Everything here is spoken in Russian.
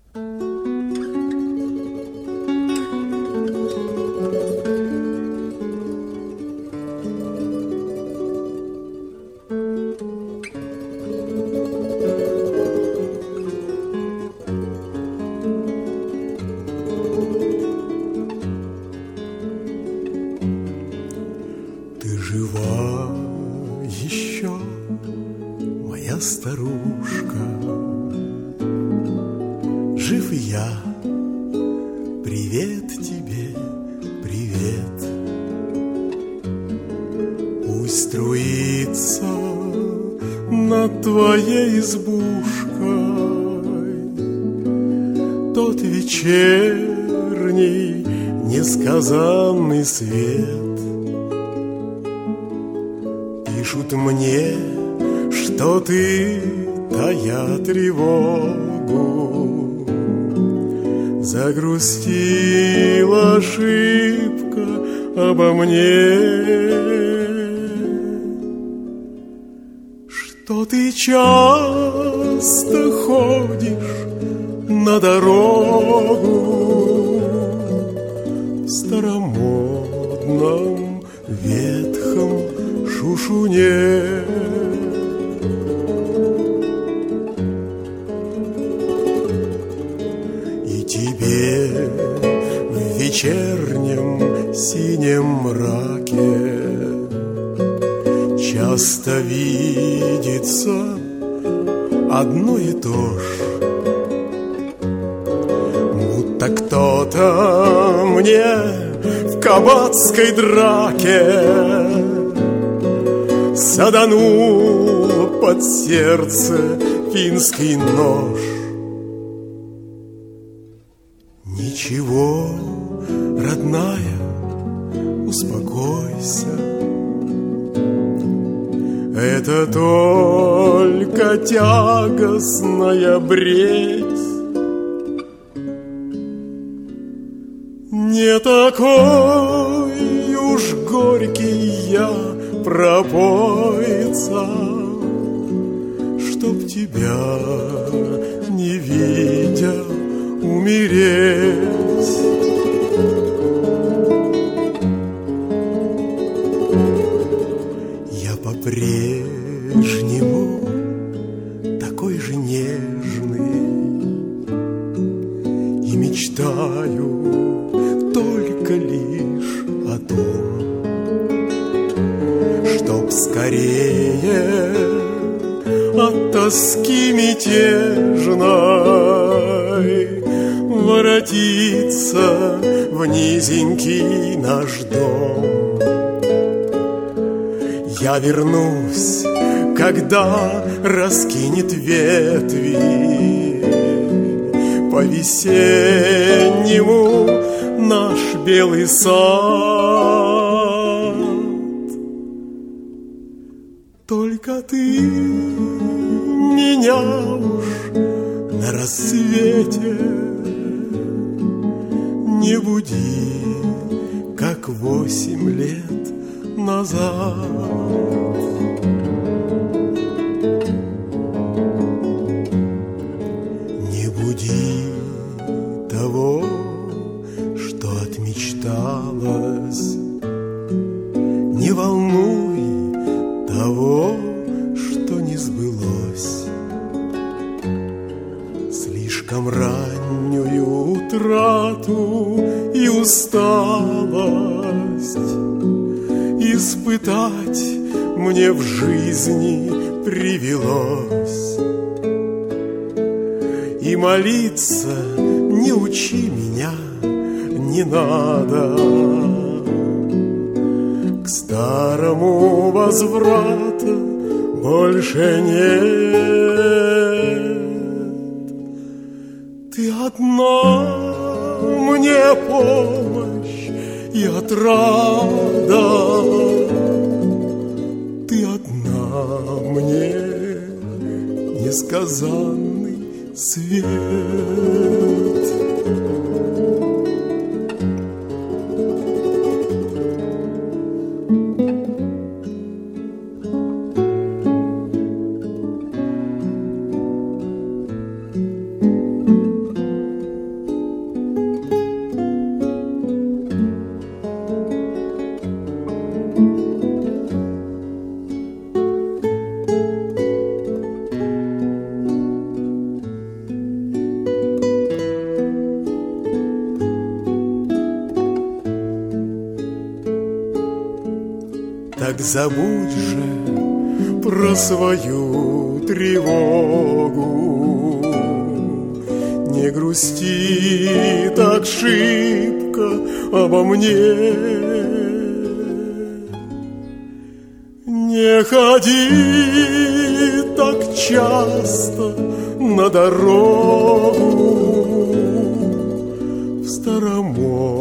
Старушка, жив я, привет тебе, привет. Пусть струится над твоей избушкой тот вечерний несказанный свет. Пишут мне, что ты, тая тревогу, загрустила шибко обо мне, что ты часто ходишь на дорогу в старомодном ветхом шушуне. В вечернем синем мраке часто видится одно и то ж, будто кто-то мне в кабацкой драке саданул под сердце финский нож. Ничего, родная, успокойся, это только тягостная бредь. Не такой уж горький я пропойца, чтоб тебя, не видя, умереть. Я по-прежнему такой же нежный и мечтаю только лишь о том, чтоб скорее от тоски мятежной воротиться в низенький наш дом. Я вернусь, когда раскинет ветви по-весеннему наш белый сад. Только ты меня уж на рассвете не буди, как 8 лет назад. Не буди того, что отмечталось, не волнуй того, что не сбылось. Слишком раннюю утрату и усталость испытать мне в жизни привелось. И молиться не учи меня, не надо. К старому возврата больше нет. Ты одна мне помощь и отрада, ты одна мне несказанный свет. Так забудь же про свою тревогу, не грусти так шибко обо мне. Не ходи так часто на дорогу в Староморе.